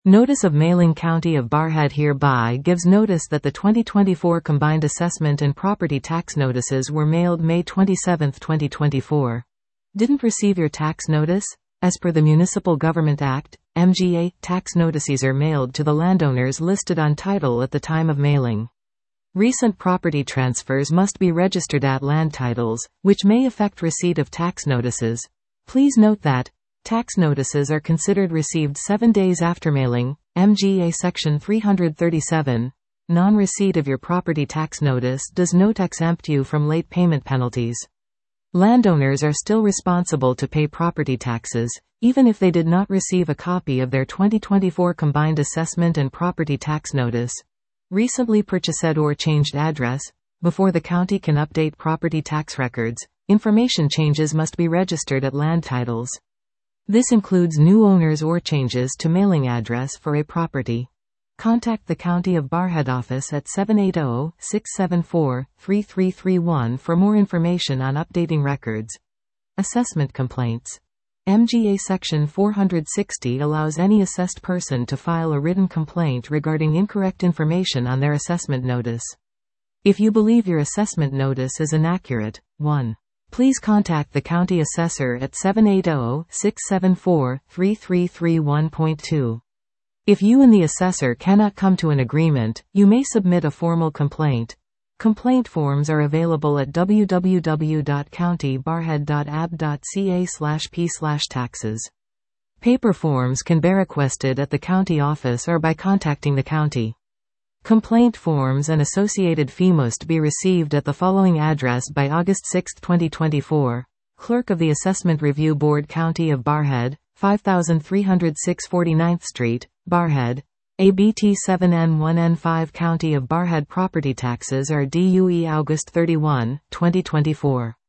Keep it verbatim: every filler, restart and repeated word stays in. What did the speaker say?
Notice of mailing. County of Barrhead hereby gives notice that the twenty twenty-four Combined Assessment and Property Tax Notices were mailed May twenty-seventh, twenty twenty-four. Didn't receive your tax notice? As per the Municipal Government Act, M G A, tax notices are mailed to the landowners listed on title at the time of mailing. Recent property transfers must be registered at land titles, which may affect receipt of tax notices. Please note that tax notices are considered received seven days after mailing. M G A Section three thirty-seven. Non-receipt of your property tax notice does not exempt you from late payment penalties. Landowners are still responsible to pay property taxes, even if they did not receive a copy of their twenty twenty-four Combined Assessment and Property Tax Notice. Recently purchased or changed address. Before the county can update property tax records, information changes must be registered at land titles. This includes new owners or changes to mailing address for a property. Contact the County of Barrhead office at seven eight zero, six seven four, three three three one for more information on updating records. Assessment complaints. M G A Section four sixty allows any assessed person to file a written complaint regarding incorrect information on their assessment notice. If you believe your assessment notice is inaccurate, one. Please contact the county assessor at seven eight zero, six seven four, three three three one point two. If you and the assessor cannot come to an agreement, you may submit a formal complaint. Complaint forms are available at w w w dot county barrhead dot a b dot c a slash p slash taxes. Paper forms can be requested at the county office or by contacting the county. Complaint forms and associated fee must be received at the following address by August sixth, twenty twenty-four. Clerk of the Assessment Review Board, County of Barrhead, five three oh six forty-ninth Street, Barrhead. A B T seven N one N five. County of Barrhead. Property taxes are due August thirty-first, twenty twenty-four.